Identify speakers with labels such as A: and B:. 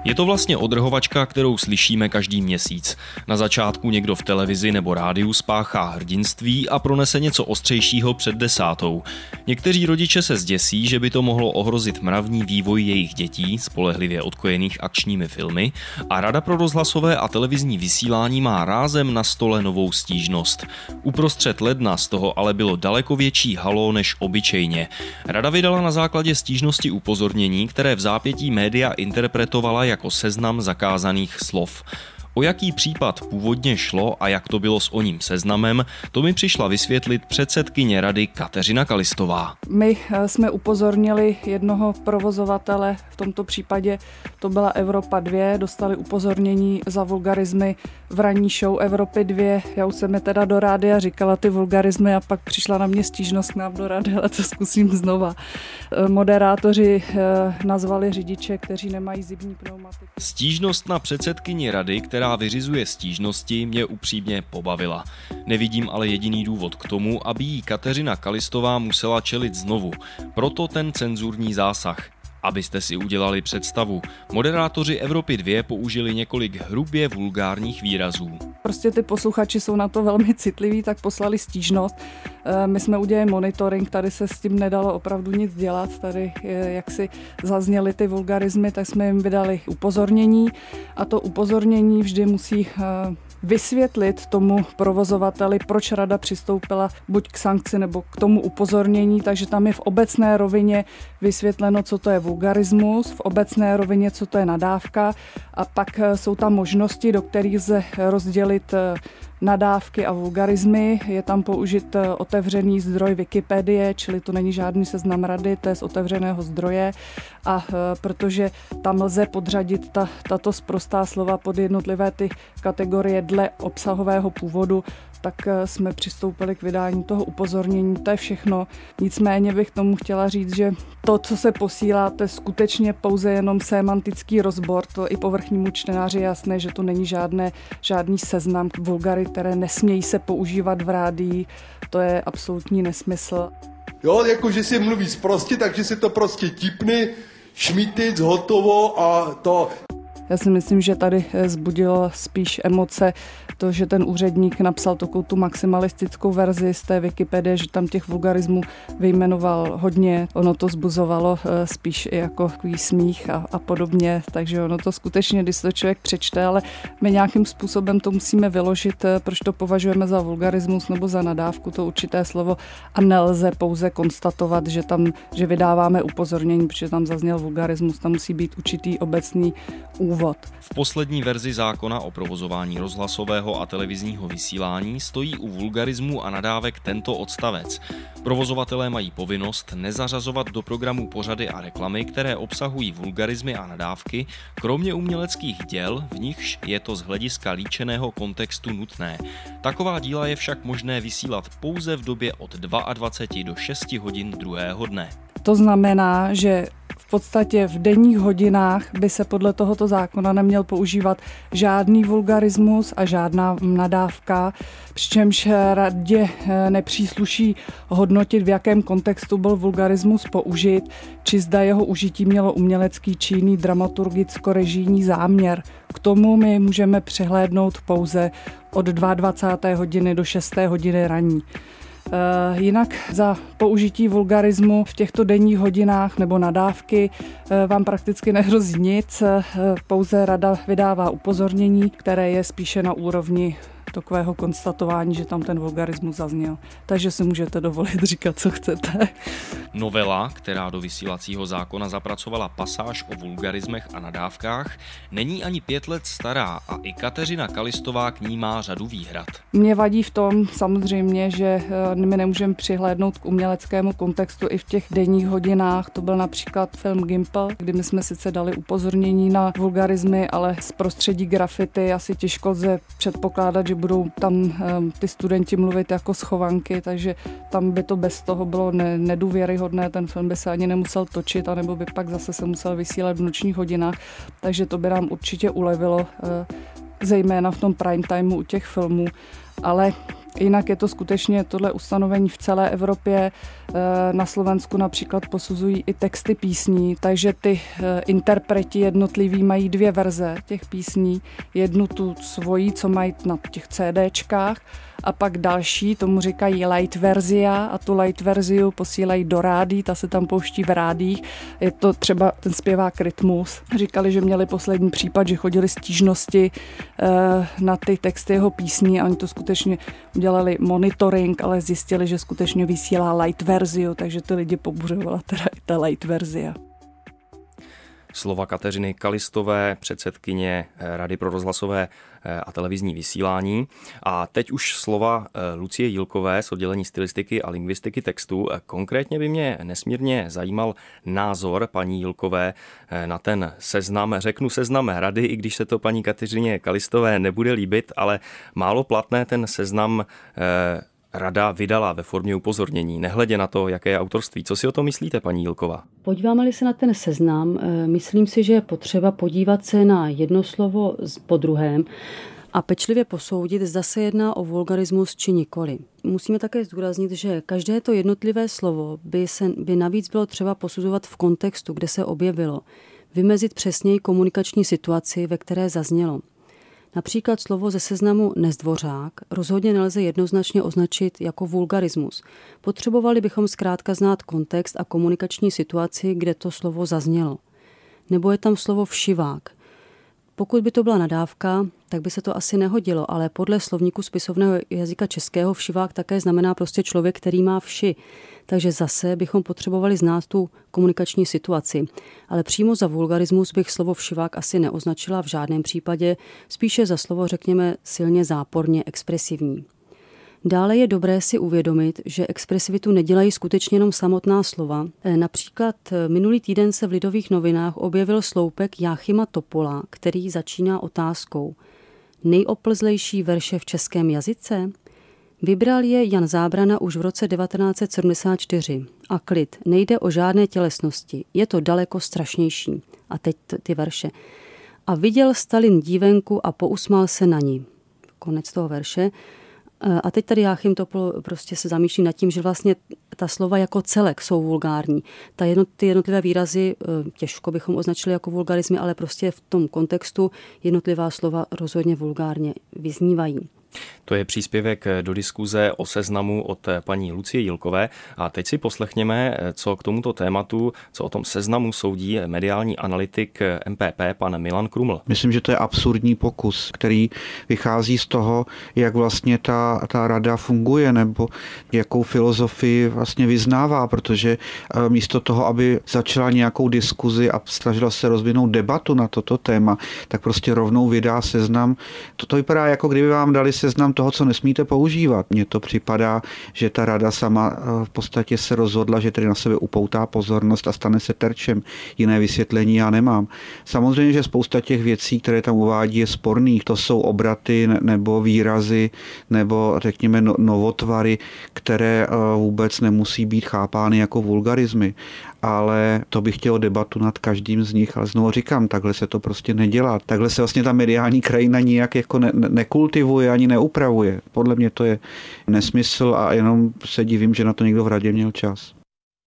A: Je to vlastně odrhovačka, kterou slyšíme každý měsíc. Na začátku někdo v televizi nebo rádiu spáchá hrdinství a pronese něco ostřejšího před 10. Někteří rodiče se zděsí, že by to mohlo ohrozit mravní vývoj jejich dětí, spolehlivě odkojených akčními filmy, a Rada pro rozhlasové a televizní vysílání má rázem na stole novou stížnost. Uprostřed ledna z toho ale bylo daleko větší halo než obyčejně. Rada vydala na základě stížnosti upozornění, které v zápětí média interpretovala jako seznam zakázaných slov. O jaký případ původně šlo a jak to bylo s oním seznamem, to mi přišla vysvětlit předsedkyně rady Kateřina Kalistová.
B: My jsme upozornili jednoho provozovatele, v tomto případě to byla Evropa 2, dostali upozornění za vulgarizmy v ranní show Evropy 2. Já už jsem je teda do rádia říkala ty vulgarizmy a pak přišla na mě stížnost k nám do rádia, ale to zkusím znova. Moderátoři nazvali řidiče, kteří nemají zimní pneumatiky.
A: Stížnost na předsedkyni rady, která vyřizuje stížnosti, mě upřímně pobavila. Nevidím ale jediný důvod k tomu, aby jí Kateřina Kalistová musela čelit znovu. Proto ten cenzurní zásah. Abyste si udělali představu, moderátoři Evropy 2 použili několik hrubě vulgárních výrazů.
B: Prostě ty posluchači jsou na to velmi citliví, tak poslali stížnost. My jsme udělali monitoring, tady se s tím nedalo opravdu nic dělat. Tady, jak si zazněly ty vulgarizmy, tak jsme jim vydali upozornění a to upozornění vždy musí vysvětlit tomu provozovateli, proč rada přistoupila buď k sankci nebo k tomu upozornění, takže tam je v obecné rovině vysvětleno, co to je vulgarismus, v obecné rovině, co to je nadávka a pak jsou tam možnosti, do kterých lze rozdělit nadávky a vulgarizmy. Je tam použit otevřený zdroj Wikipedie, čili to není žádný seznam rady, to je z otevřeného zdroje a protože tam lze podřadit tato sprostá slova pod jednotlivé ty kategorie dle obsahového původu, tak jsme přistoupili k vydání toho upozornění, to je všechno. Nicméně bych tomu chtěla říct, že to, co se posílá, to je skutečně pouze jenom sémantický rozbor, to i povrchnímu čtenáři je jasné, že to není žádný seznam vulgarit, které nesmějí se používat v rádii, to je absolutní nesmysl.
C: Jo, jakože si mluví sprostě, takže se to prostě tipne, šmitic, hotovo a to.
B: Já si myslím, že tady vzbudilo spíš emoce to, že ten úředník napsal takovou tu maximalistickou verzi z té Wikipedie, že tam těch vulgarismů vyjmenoval hodně. Ono to vzbuzovalo spíš jako takový smích a podobně, takže ono to skutečně, když to člověk přečte, ale my nějakým způsobem to musíme vyložit, proč to považujeme za vulgarismus nebo za nadávku, to určité slovo a nelze pouze konstatovat, že vydáváme upozornění, protože tam zazněl vulgarismus, tam musí být určitý obecný úvod.
A: V poslední verzi zákona o provozování rozhlasového a televizního vysílání stojí u vulgarismu a nadávek tento odstavec. Provozovatelé mají povinnost nezařazovat do programu pořady a reklamy, které obsahují vulgarismy a nadávky, kromě uměleckých děl, v nichž je to z hlediska líčeného kontextu nutné. Taková díla je však možné vysílat pouze v době od 22 do 6 hodin druhého dne.
B: To znamená, že v podstatě v denních hodinách by se podle tohoto zákona neměl používat žádný vulgarismus a žádná nadávka, přičemž radě nepřísluší hodnotit, v jakém kontextu byl vulgarismus použit, či zda jeho užití mělo umělecký či jiný dramaturgicko-režijní záměr. K tomu my můžeme přihlédnout pouze od 22. hodiny do 6. hodiny ranní. Jinak za použití vulgarismu v těchto denních hodinách nebo nadávky vám prakticky nehrozí nic, pouze rada vydává upozornění, které je spíše na úrovni takového konstatování, že tam ten vulgarismus zazněl. Takže si můžete dovolit říkat, co chcete.
A: Novela, která do vysílacího zákona zapracovala pasáž o vulgarismech a nadávkách, není ani 5 let stará a i Kateřina Kalistová k ní má řadu výhrad.
B: Mě vadí v tom samozřejmě, že my nemůžeme přihlédnout k uměleckému kontextu i v těch denních hodinách. To byl například film Gimple, kdy my jsme sice dali upozornění na vulgarismy, ale z prostředí grafity asi těžko lze předpokládat, že budou tam ty studenti mluvit jako schovanky, takže tam by to bez toho bylo nedůvěryhodné, ten film by se ani nemusel točit, anebo by pak zase se musel vysílat v nočních hodinách, takže to by nám určitě ulevilo, zejména v tom prime timeu u těch filmů, ale Jinak je to skutečně tohle ustanovení v celé Evropě. Na Slovensku například posuzují i texty písní, takže ty interpreti jednotliví mají 2 verze těch písní. Jednu tu svoji, co mají na těch CDčkách, a pak další, tomu říkají light verzia, a tu light verziu posílají do rádií, ta se tam pouští v rádiích. Je to třeba ten zpěvák Rytmus. Říkali, že měli poslední případ, že chodili stížnosti na ty texty jeho písní a oni to skutečně udělali monitoring, ale zjistili, že skutečně vysílá light verziu, takže ty lidi pobuřovala teda i ta light verzia.
A: Slova Kateřiny Kalistové, předsedkyně Rady pro rozhlasové a televizní vysílání. A teď už slova Lucie Jílkové z oddělení stylistiky a lingvistiky textu. Konkrétně by mě nesmírně zajímal názor paní Jílkové na ten seznam. Řeknu seznam Rady, i když se to paní Kateřině Kalistové nebude líbit, ale málo platné ten seznam Rada vydala ve formě upozornění, nehledě na to, jaké je autorství. Co si o tom myslíte, paní Jílková?
D: Podíváme-li se na ten seznam, myslím si, že je potřeba podívat se na jedno slovo po druhém a pečlivě posoudit, zda se jedná o vulgarismus či nikoli. Musíme také zdůraznit, že každé to jednotlivé slovo by navíc bylo třeba posuzovat v kontextu, kde se objevilo, vymezit přesněji komunikační situaci, ve které zaznělo. Například slovo ze seznamu nezdvořák rozhodně nelze jednoznačně označit jako vulgarismus. Potřebovali bychom zkrátka znát kontext a komunikační situaci, kde to slovo zaznělo. Nebo je tam slovo všivák. Pokud by to byla nadávka, tak by se to asi nehodilo, ale podle slovníku spisovného jazyka českého všivák také znamená prostě člověk, který má vši. Takže zase bychom potřebovali znát tu komunikační situaci. Ale přímo za vulgarismus bych slovo všivák asi neoznačila v žádném případě, spíše za slovo řekněme silně záporně expresivní. Dále je dobré si uvědomit, že expresivitu nedělají skutečně jenom samotná slova. Například minulý týden se v Lidových novinách objevil sloupek Jáchyma Topola, který začíná otázkou: nejoplzlejší verše v českém jazyce? Vybral je Jan Zábrana už v roce 1974. A klid, nejde o žádné tělesnosti, je to daleko strašnější. A teď ty verše. A viděl Stalin dívenku a pousmál se na ní. Konec toho verše. A teď tady Jáchym Topol prostě se zamýšlí nad tím, že vlastně ta slova jako celek jsou vulgární. Ty jednotlivé výrazy těžko bychom označili jako vulgarismy, ale prostě v tom kontextu jednotlivá slova rozhodně vulgárně vyznívají.
A: To je příspěvek do diskuze o seznamu od paní Lucie Jílkové. A teď si poslechněme, co k tomuto tématu, co o tom seznamu soudí mediální analytik MPP, pan Milan Kruml.
E: Myslím, že to je absurdní pokus, který vychází z toho, jak vlastně ta rada funguje nebo jakou filozofii vlastně vyznává, protože místo toho, aby začala nějakou diskuzi a snažila se rozvinout debatu na toto téma, tak prostě rovnou vydá seznam. To vypadá, jako kdyby vám dali seznam toho, co nesmíte používat. Mně to připadá, že ta rada sama v podstatě se rozhodla, že tedy na sebe upoutá pozornost a stane se terčem. Jiné vysvětlení já nemám. Samozřejmě, že spousta těch věcí, které tam uvádí, je sporných. To jsou obraty nebo výrazy nebo řekněme novotvary, které vůbec nemusí být chápány jako vulgarismy. Ale to bych chtěl debatu nad každým z nich, ale znovu říkám, takhle se to prostě nedělá. Takhle se vlastně ta mediální krajina nijak jako nekultivuje ani neupravuje. Podle mě to je nesmysl a jenom se divím, že na to někdo v radě měl čas.